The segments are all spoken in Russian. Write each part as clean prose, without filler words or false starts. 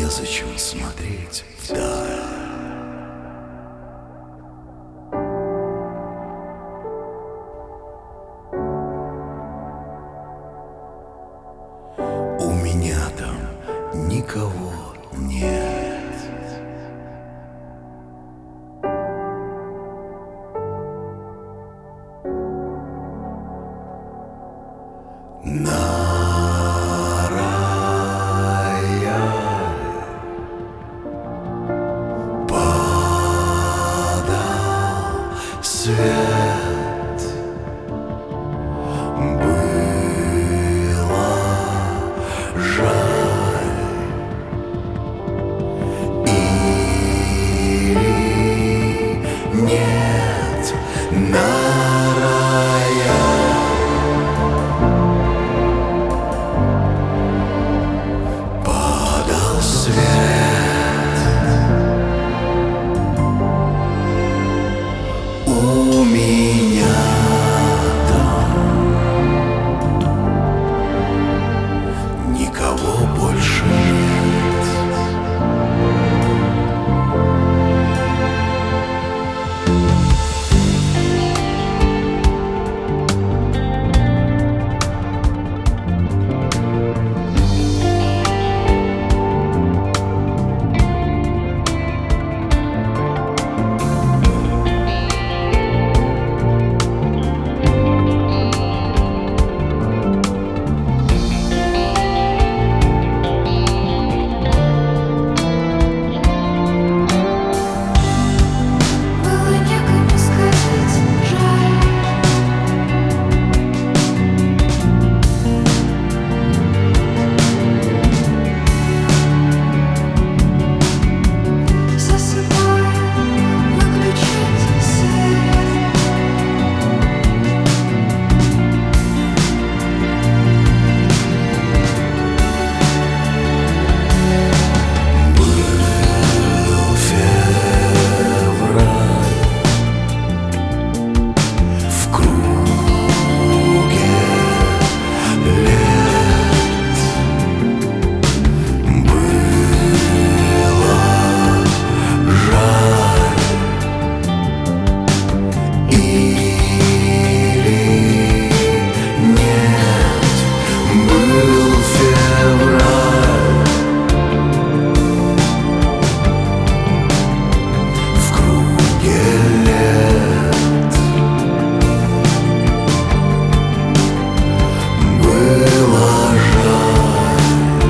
незачем смотреть вдаль. У меня там никого нет. На рояль падал свет, было жаль, или нет. На рояль падал свет. У меня там никого больше нет. Было некому сказать жаль. Засыпая, выключить свет. Был февраль, в круге лет было жаль, или нет. Был февраль, в круге лет было жаль,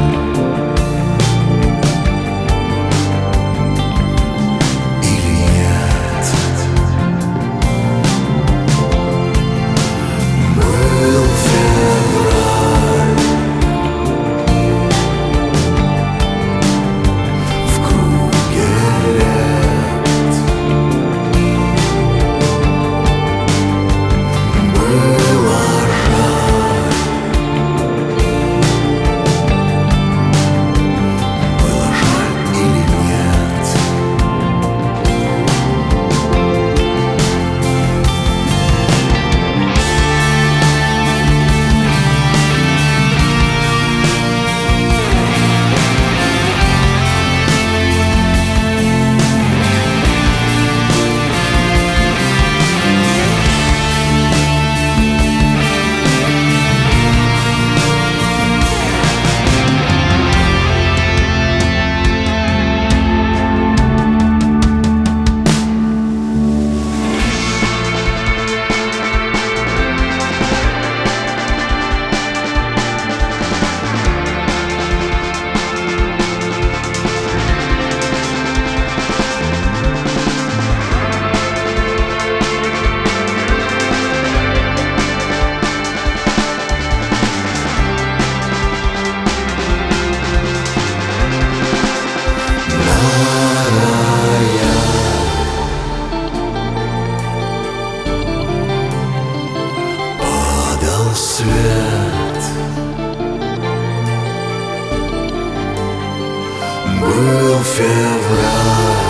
или нет. Был февраль, в круге лет было жаль, или нет. Падал свет, был февраль,